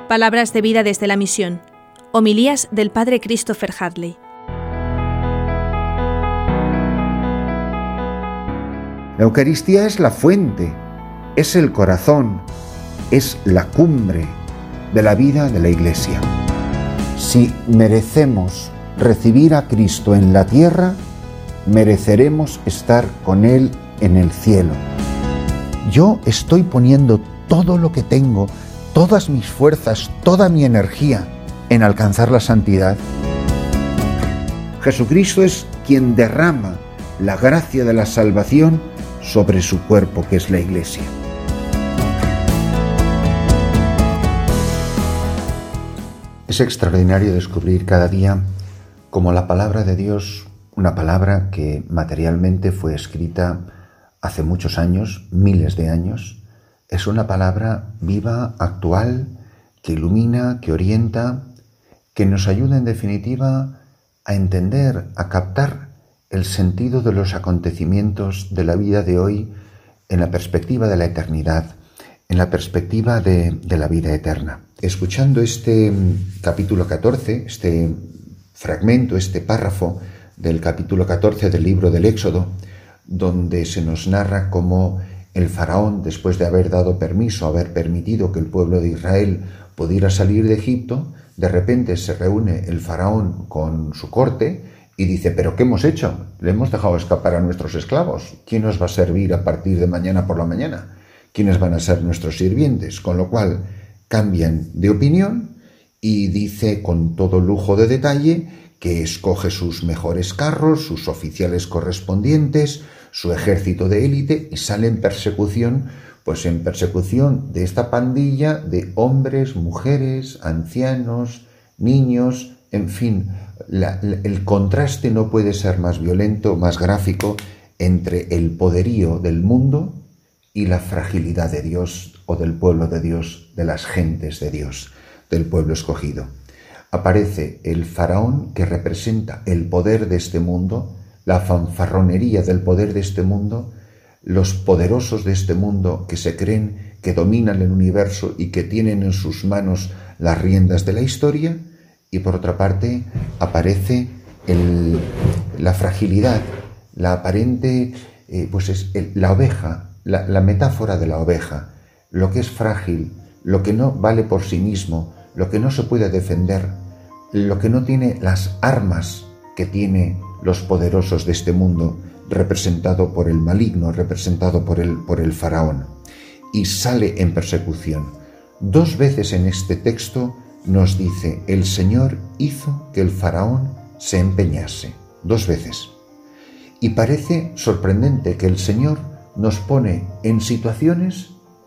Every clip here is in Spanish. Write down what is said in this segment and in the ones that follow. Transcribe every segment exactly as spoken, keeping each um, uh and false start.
Palabras de vida desde la misión. Homilías del Padre Christopher Hadley. La Eucaristía es la fuente, es el corazón, es la cumbre de la vida de la Iglesia. Si merecemos recibir a Cristo en la tierra, mereceremos estar con Él en el cielo. Yo estoy poniendo todo lo que tengo, todas mis fuerzas, toda mi energía en alcanzar la santidad. Jesucristo es quien derrama la gracia de la salvación sobre su cuerpo, que es la Iglesia. Es extraordinario descubrir cada día cómo la palabra de Dios, una palabra que materialmente fue escrita hace muchos años, miles de años, es una palabra viva, actual, que ilumina, que orienta, que nos ayuda en definitiva a entender, a captar el sentido de los acontecimientos de la vida de hoy en la perspectiva de la eternidad, en la perspectiva de, de la vida eterna. Escuchando este capítulo catorce, este fragmento, este párrafo del capítulo catorce del libro del Éxodo, donde se nos narra cómo el faraón, después de haber dado permiso, haber permitido que el pueblo de Israel pudiera salir de Egipto, de repente se reúne el faraón con su corte y dice: ¿pero qué hemos hecho? Le hemos dejado escapar a nuestros esclavos. ¿Quién nos va a servir a partir de mañana por la mañana? ¿Quiénes van a ser nuestros sirvientes? Con lo cual cambian de opinión y dice con todo lujo de detalle que escoge sus mejores carros, sus oficiales correspondientes, su ejército de élite y sale en persecución, pues en persecución de esta pandilla de hombres, mujeres, ancianos, niños, en fin, la, la, el contraste no puede ser más violento, más gráfico entre el poderío del mundo y la fragilidad de Dios o del pueblo de Dios, de las gentes de Dios, del pueblo escogido. Aparece el faraón que representa el poder de este mundo, la fanfarronería del poder de este mundo, los poderosos de este mundo que se creen que dominan el universo y que tienen en sus manos las riendas de la historia, y por otra parte aparece el, la fragilidad, la aparente, eh, pues es el, la oveja, la, la metáfora de la oveja, lo que es frágil, lo que no vale por sí mismo, lo que no se puede defender, lo que no tiene las armas que tiene los poderosos de este mundo, representado por el maligno, representado por el, por el faraón, y sale en persecución. Dos veces en este texto nos dice: el Señor hizo que el faraón se empeñase. Dos veces. Y parece sorprendente que el Señor nos pone en situaciones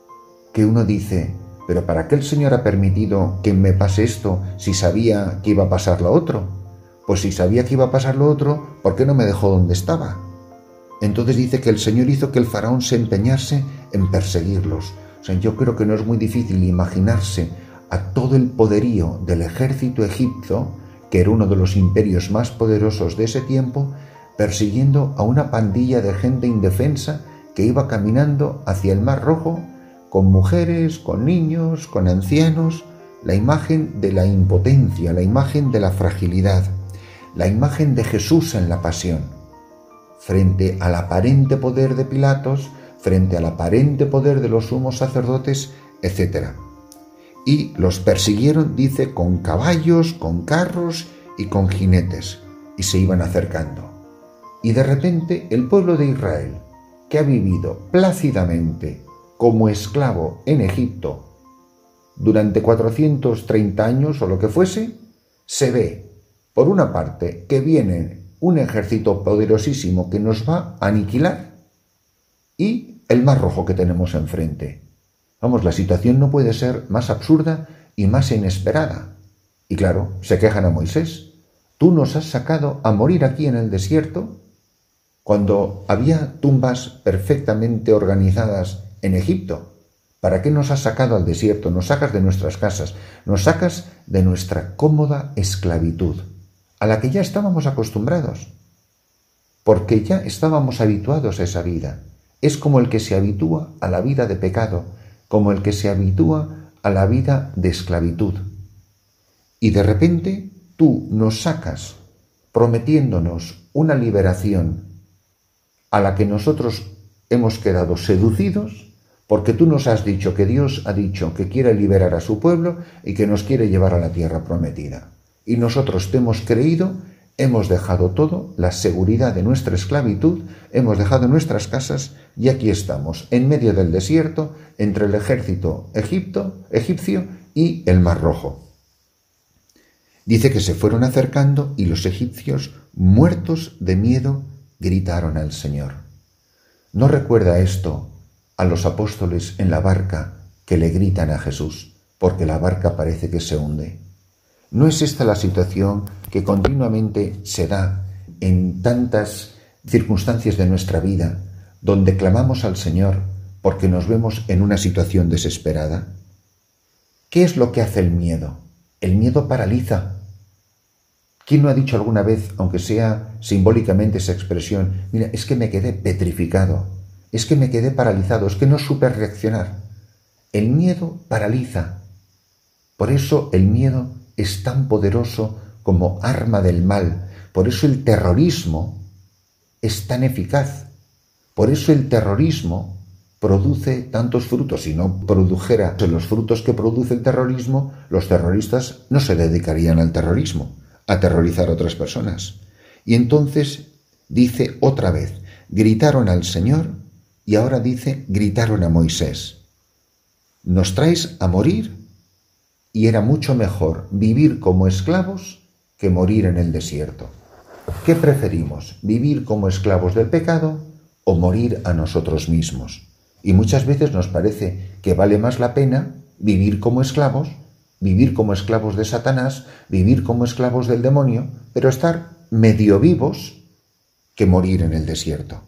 que uno dice: ¿pero para qué el Señor ha permitido que me pase esto si sabía que iba a pasar lo otro? Pues si sabía que iba a pasar lo otro, ¿por qué no me dejó donde estaba? Entonces dice que el Señor hizo que el faraón se empeñase en perseguirlos. O sea, yo creo que no es muy difícil imaginarse a todo el poderío del ejército egipcio, que era uno de los imperios más poderosos de ese tiempo, persiguiendo a una pandilla de gente indefensa que iba caminando hacia el Mar Rojo, con mujeres, con niños, con ancianos, la imagen de la impotencia, la imagen de la fragilidad, la imagen de Jesús en la pasión, frente al aparente poder de Pilatos, frente al aparente poder de los sumos sacerdotes, etcétera. Y los persiguieron, dice, con caballos, con carros y con jinetes, y se iban acercando. Y de repente el pueblo de Israel, que ha vivido plácidamente como esclavo en Egipto durante cuatrocientos treinta años o lo que fuese, se ve, por una parte, que viene un ejército poderosísimo que nos va a aniquilar y el Mar Rojo que tenemos enfrente. Vamos, la situación no puede ser más absurda y más inesperada. Y claro, se quejan a Moisés: tú nos has sacado a morir aquí en el desierto cuando había tumbas perfectamente organizadas en Egipto. ¿Para qué nos has sacado al desierto? Nos sacas de nuestras casas, nos sacas de nuestra cómoda esclavitud, a la que ya estábamos acostumbrados, porque ya estábamos habituados a esa vida. Es como el que se habitúa a la vida de pecado, como el que se habitúa a la vida de esclavitud. Y de repente tú nos sacas prometiéndonos una liberación a la que nosotros hemos quedado seducidos, porque tú nos has dicho que Dios ha dicho que quiere liberar a su pueblo y que nos quiere llevar a la tierra prometida. Y nosotros te hemos creído, hemos dejado todo, la seguridad de nuestra esclavitud, hemos dejado nuestras casas y aquí estamos, en medio del desierto, entre el ejército egipto, egipcio y el Mar Rojo. Dice que se fueron acercando y los egipcios, muertos de miedo, gritaron al Señor. ¿No recuerda esto a los apóstoles en la barca que le gritan a Jesús, porque la barca parece que se hunde? ¿No es esta la situación que continuamente se da en tantas circunstancias de nuestra vida, donde clamamos al Señor porque nos vemos en una situación desesperada? ¿Qué es lo que hace el miedo? El miedo paraliza. ¿Quién no ha dicho alguna vez, aunque sea simbólicamente esa expresión, mira, es que me quedé petrificado, es que me quedé paralizado, es que no supe reaccionar? El miedo paraliza. Por eso el miedo es tan poderoso como arma del mal. Por eso el terrorismo es tan eficaz. Por eso el terrorismo produce tantos frutos. Si no produjera los frutos que produce el terrorismo, los terroristas no se dedicarían al terrorismo, a aterrorizar a otras personas. Y entonces dice otra vez, gritaron al Señor y ahora dice, gritaron a Moisés. Nos traes a morir y era mucho mejor vivir como esclavos que morir en el desierto. ¿Qué preferimos? ¿Vivir como esclavos del pecado o morir a nosotros mismos? Y muchas veces nos parece que vale más la pena vivir como esclavos, vivir como esclavos de Satanás, vivir como esclavos del demonio, pero estar medio vivos que morir en el desierto.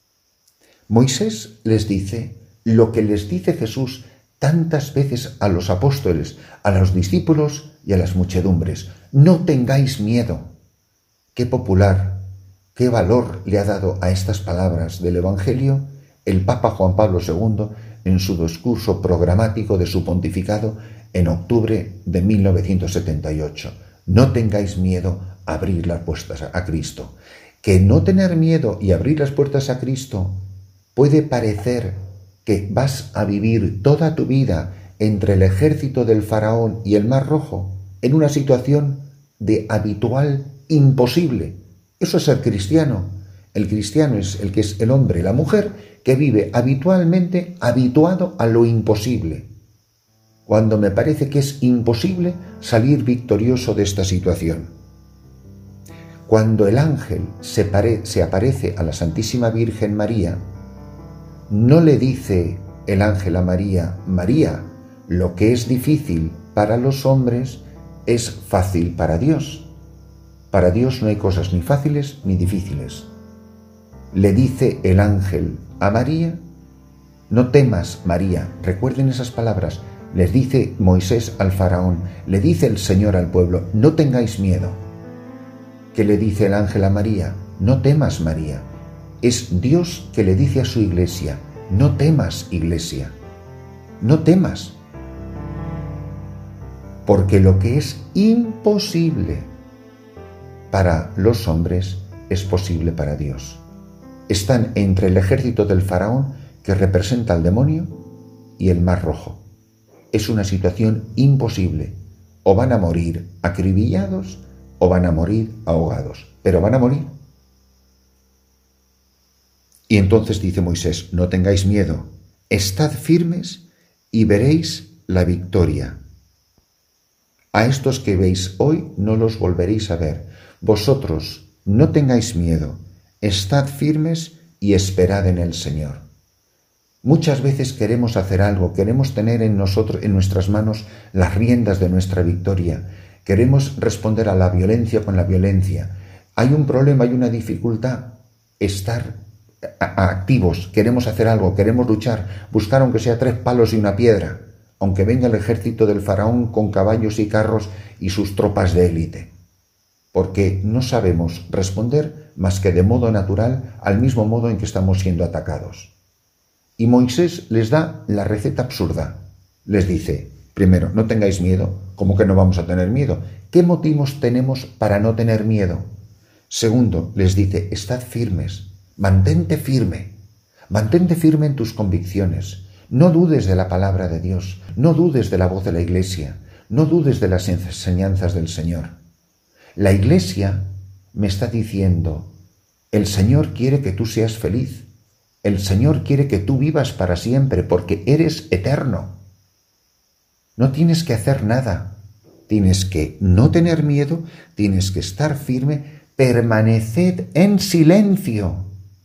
Moisés les dice lo que les dice Jesús tantas veces a los apóstoles, a los discípulos y a las muchedumbres. No tengáis miedo. Qué popular, qué valor le ha dado a estas palabras del Evangelio el Papa Juan Pablo segundo en su discurso programático de su pontificado en octubre de mil novecientos setenta y ocho. No tengáis miedo a abrir las puertas a Cristo. Que no tener miedo y abrir las puertas a Cristo puede parecer que vas a vivir toda tu vida entre el ejército del faraón y el Mar Rojo en una situación de habitual imposible. Eso es ser cristiano. El cristiano es el que es el hombre, la mujer, que vive habitualmente habituado a lo imposible. Cuando me parece que es imposible salir victorioso de esta situación. Cuando el ángel se, pare, se aparece a la Santísima Virgen María, no le dice el ángel a María, María, lo que es difícil para los hombres es fácil para Dios. Para Dios no hay cosas ni fáciles ni difíciles. Le dice el ángel a María, no temas, María. Recuerden esas palabras. Les dice Moisés al faraón, le dice el Señor al pueblo, no tengáis miedo. ¿Qué le dice el ángel a María? No temas, María. Es Dios que le dice a su iglesia, no temas, iglesia, no temas. Porque lo que es imposible para los hombres es posible para Dios. Están entre el ejército del faraón, que representa al demonio, y el Mar Rojo. Es una situación imposible. O van a morir acribillados o van a morir ahogados, pero van a morir. Y entonces dice Moisés, no tengáis miedo, estad firmes y veréis la victoria. A estos que veis hoy no los volveréis a ver. Vosotros no tengáis miedo, estad firmes y esperad en el Señor. Muchas veces queremos hacer algo, queremos tener en nosotros, en nuestras manos, las riendas de nuestra victoria. Queremos responder a la violencia con la violencia. Hay un problema, hay una dificultad, estar activos, queremos hacer algo, queremos luchar, buscar aunque sea tres palos y una piedra, aunque venga el ejército del faraón con caballos y carros y sus tropas de élite, porque no sabemos responder más que de modo natural al mismo modo en que estamos siendo atacados. Y Moisés les da la receta absurda, les dice, Primero, no tengáis miedo. ¿Cómo que no vamos a tener miedo? ¿Qué motivos tenemos para no tener miedo? Segundo, les dice, estad firmes, mantente firme, mantente firme en tus convicciones. No dudes de la palabra de Dios, no dudes de la voz de la Iglesia, no dudes de las enseñanzas del Señor. La Iglesia me está diciendo, el Señor quiere que tú seas feliz, el Señor quiere que tú vivas para siempre porque eres eterno. No tienes que hacer nada, tienes que no tener miedo, tienes que estar firme, permaneced en silencio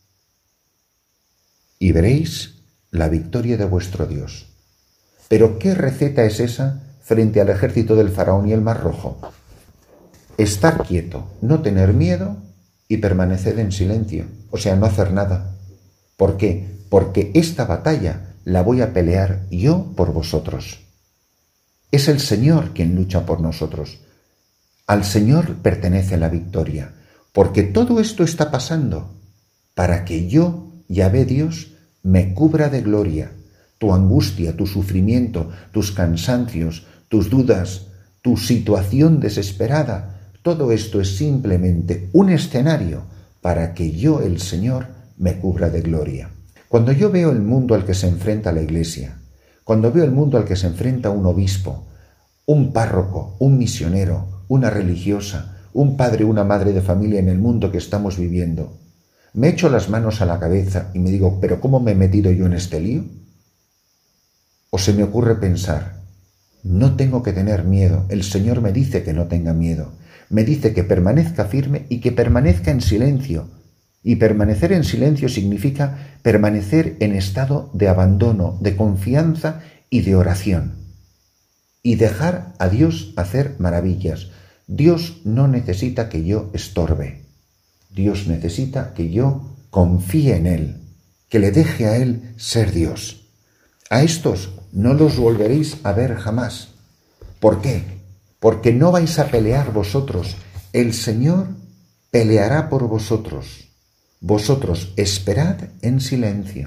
y veréis la victoria de vuestro Dios. ¿Pero qué receta es esa frente al ejército del faraón y el Mar Rojo? Estar quieto, no tener miedo y permanecer en silencio, o sea, no hacer nada. ¿Por qué? Porque esta batalla la voy a pelear yo por vosotros. Es el Señor quien lucha por nosotros. Al Señor pertenece la victoria, porque todo esto está pasando para que yo, Yahvé Dios, me cubra de gloria. Tu angustia, tu sufrimiento, tus cansancios, tus dudas, tu situación desesperada, todo esto es simplemente un escenario para que yo, el Señor, me cubra de gloria. Cuando yo veo el mundo al que se enfrenta la Iglesia, cuando veo el mundo al que se enfrenta un obispo, un párroco, un misionero, una religiosa, un padre, una madre de familia en el mundo que estamos viviendo, me echo las manos a la cabeza y me digo, ¿pero cómo me he metido yo en este lío? O se me ocurre pensar, no tengo que tener miedo, el Señor me dice que no tenga miedo, me dice que permanezca firme y que permanezca en silencio. Y permanecer en silencio significa permanecer en estado de abandono, de confianza y de oración. Y dejar a Dios hacer maravillas. Dios no necesita que yo estorbe. Dios necesita que yo confíe en Él, que le deje a Él ser Dios. A estos no los volveréis a ver jamás. ¿Por qué? Porque no vais a pelear vosotros. El Señor peleará por vosotros. Vosotros esperad en silencio.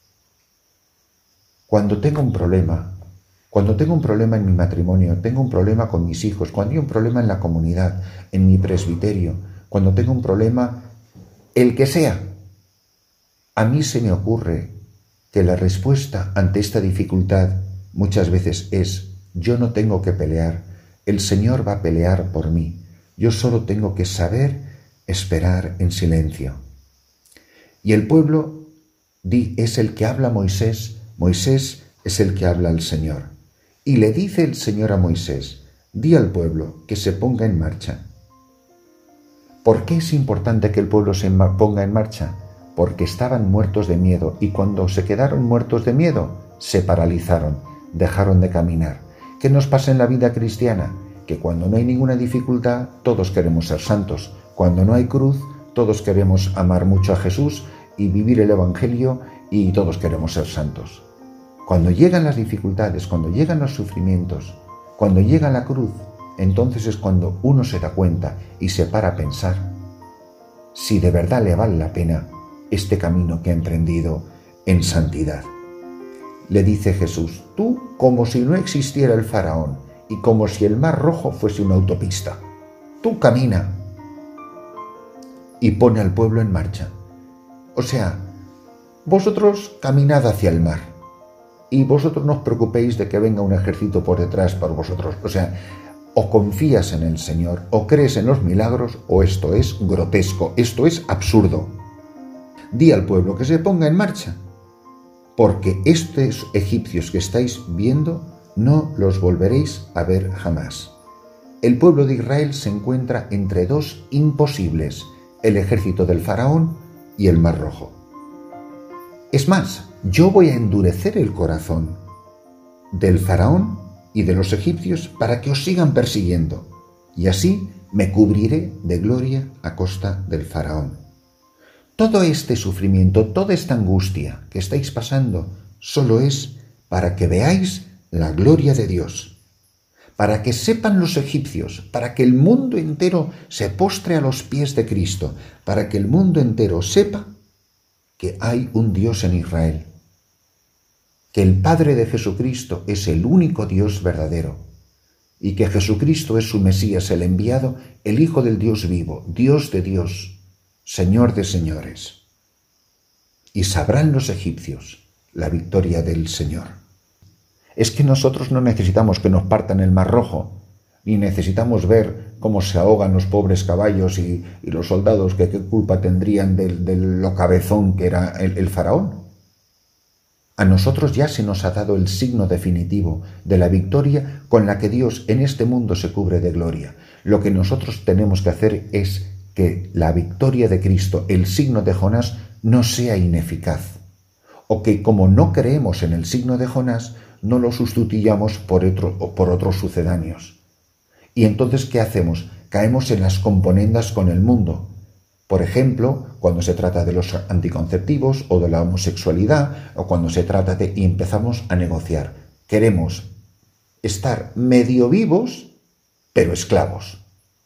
Cuando tengo un problema, cuando tengo un problema en mi matrimonio, tengo un problema con mis hijos, cuando hay un problema en la comunidad, en mi presbiterio, cuando tengo un problema, el que sea, a mí se me ocurre que la respuesta ante esta dificultad muchas veces es, yo no tengo que pelear, el Señor va a pelear por mí, yo solo tengo que saber esperar en silencio. Y el pueblo es el que habla a Moisés, Moisés es el que habla al Señor. Y le dice el Señor a Moisés, di al pueblo que se ponga en marcha. ¿Por qué es importante que el pueblo se ponga en marcha? Porque estaban muertos de miedo y cuando se quedaron muertos de miedo, se paralizaron, dejaron de caminar. ¿Qué nos pasa en la vida cristiana? Que cuando no hay ninguna dificultad, todos queremos ser santos. Cuando no hay cruz, todos queremos amar mucho a Jesús y vivir el Evangelio y todos queremos ser santos. Cuando llegan las dificultades, cuando llegan los sufrimientos, cuando llega la cruz, entonces es cuando uno se da cuenta y se para a pensar si de verdad le vale la pena este camino que ha emprendido en santidad. Le dice Jesús, tú como si no existiera el faraón y como si el Mar Rojo fuese una autopista. Tú camina y pone al pueblo en marcha. O sea, vosotros caminad hacia el mar y vosotros no os preocupéis de que venga un ejército por detrás por vosotros. O sea, o confías en el Señor, o crees en los milagros, o esto es grotesco, esto es absurdo. Di al pueblo que se ponga en marcha, porque estos egipcios que estáis viendo no los volveréis a ver jamás. El pueblo de Israel se encuentra entre dos imposibles, el ejército del faraón y el Mar Rojo. Es más, yo voy a endurecer el corazón del faraón y de los egipcios para que os sigan persiguiendo, y así me cubriré de gloria a costa del faraón. Todo este sufrimiento, toda esta angustia que estáis pasando, solo es para que veáis la gloria de Dios, para que sepan los egipcios, para que el mundo entero se postre a los pies de Cristo, para que el mundo entero sepa que hay un Dios en Israel, que el Padre de Jesucristo es el único Dios verdadero y que Jesucristo es su Mesías, el enviado, el Hijo del Dios vivo, Dios de Dios, Señor de señores. Y sabrán los egipcios la victoria del Señor. Es que nosotros no necesitamos que nos partan el Mar Rojo, ni necesitamos ver cómo se ahogan los pobres caballos y, y los soldados que qué culpa tendrían de, de lo cabezón que era el, el faraón. A nosotros ya se nos ha dado el signo definitivo de la victoria con la que Dios en este mundo se cubre de gloria. Lo que nosotros tenemos que hacer es que la victoria de Cristo, el signo de Jonás, no sea ineficaz. O que como no creemos en el signo de Jonás, no lo sustituyamos por, otro, por otros sucedáneos. Y entonces, ¿qué hacemos? Caemos en las componendas con el mundo. Por ejemplo, cuando se trata de los anticonceptivos o de la homosexualidad, o cuando se trata de... y empezamos a negociar. Queremos estar medio vivos, pero esclavos.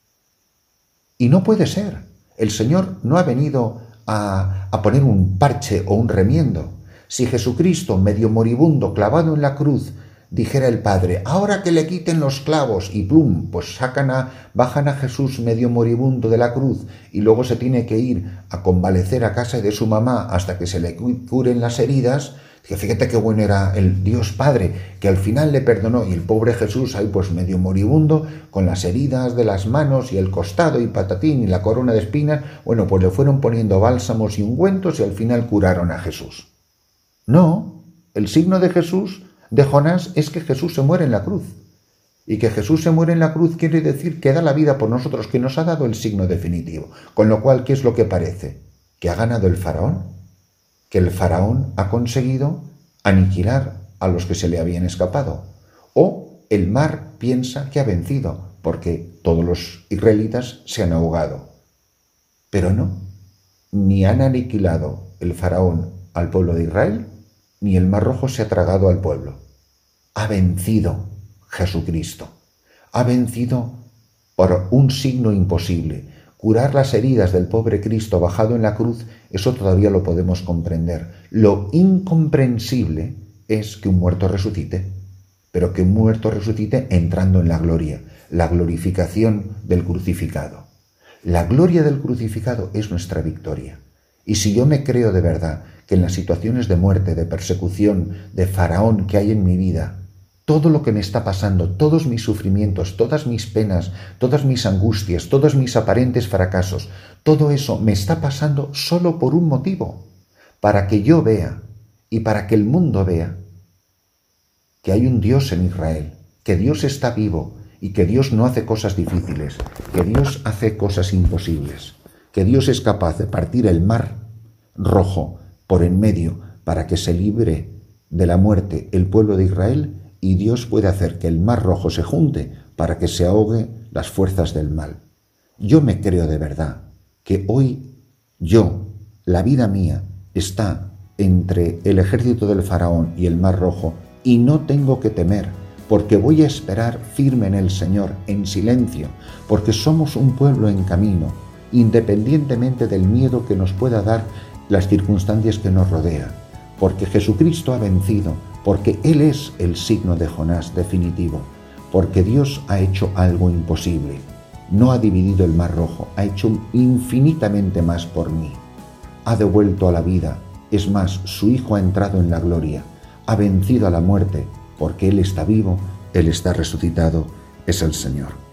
Y no puede ser. El Señor no ha venido a, a poner un parche o un remiendo. Si Jesucristo, medio moribundo, clavado en la cruz, dijera el Padre, ahora que le quiten los clavos, y plum, pues sacan a, bajan a Jesús medio moribundo de la cruz, y luego se tiene que ir a convalecer a casa de su mamá hasta que se le curen las heridas, que fíjate qué bueno era el Dios Padre, que al final le perdonó, y el pobre Jesús ahí pues medio moribundo, con las heridas de las manos y el costado y patatín y la corona de espinas, bueno, pues le fueron poniendo bálsamos y ungüentos y al final curaron a Jesús. No, el signo de Jesús, de Jonás, es que Jesús se muere en la cruz. Y que Jesús se muere en la cruz quiere decir que da la vida por nosotros, que nos ha dado el signo definitivo. Con lo cual, ¿qué es lo que parece? Que ha ganado el faraón. Que el faraón ha conseguido aniquilar a los que se le habían escapado. O el mar piensa que ha vencido, porque todos los israelitas se han ahogado. Pero no, ni han aniquilado el faraón al pueblo de Israel, ni el Mar Rojo se ha tragado al pueblo. Ha vencido Jesucristo. Ha vencido por un signo imposible. Curar las heridas del pobre Cristo bajado en la cruz, eso todavía lo podemos comprender. Lo incomprensible es que un muerto resucite, pero que un muerto resucite entrando en la gloria, la glorificación del crucificado. La gloria del crucificado es nuestra victoria. Y si yo me creo de verdad que en las situaciones de muerte, de persecución, de faraón que hay en mi vida, todo lo que me está pasando, todos mis sufrimientos, todas mis penas, todas mis angustias, todos mis aparentes fracasos, todo eso me está pasando solo por un motivo, para que yo vea y para que el mundo vea que hay un Dios en Israel, que Dios está vivo y que Dios no hace cosas difíciles, que Dios hace cosas imposibles, que Dios es capaz de partir el Mar Rojo por en medio para que se libre de la muerte el pueblo de Israel, y Dios puede hacer que el Mar Rojo se junte para que se ahogue las fuerzas del mal. Yo me creo de verdad que hoy yo, la vida mía, está entre el ejército del faraón y el Mar Rojo, y no tengo que temer, porque voy a esperar firme en el Señor, en silencio, porque somos un pueblo en camino, independientemente del miedo que nos pueda dar las circunstancias que nos rodean, porque Jesucristo ha vencido, porque Él es el signo de Jonás definitivo, porque Dios ha hecho algo imposible. No ha dividido el Mar Rojo, ha hecho infinitamente más por mí. Ha devuelto a la vida, es más, su Hijo ha entrado en la gloria, ha vencido a la muerte, porque Él está vivo, Él está resucitado, es el Señor.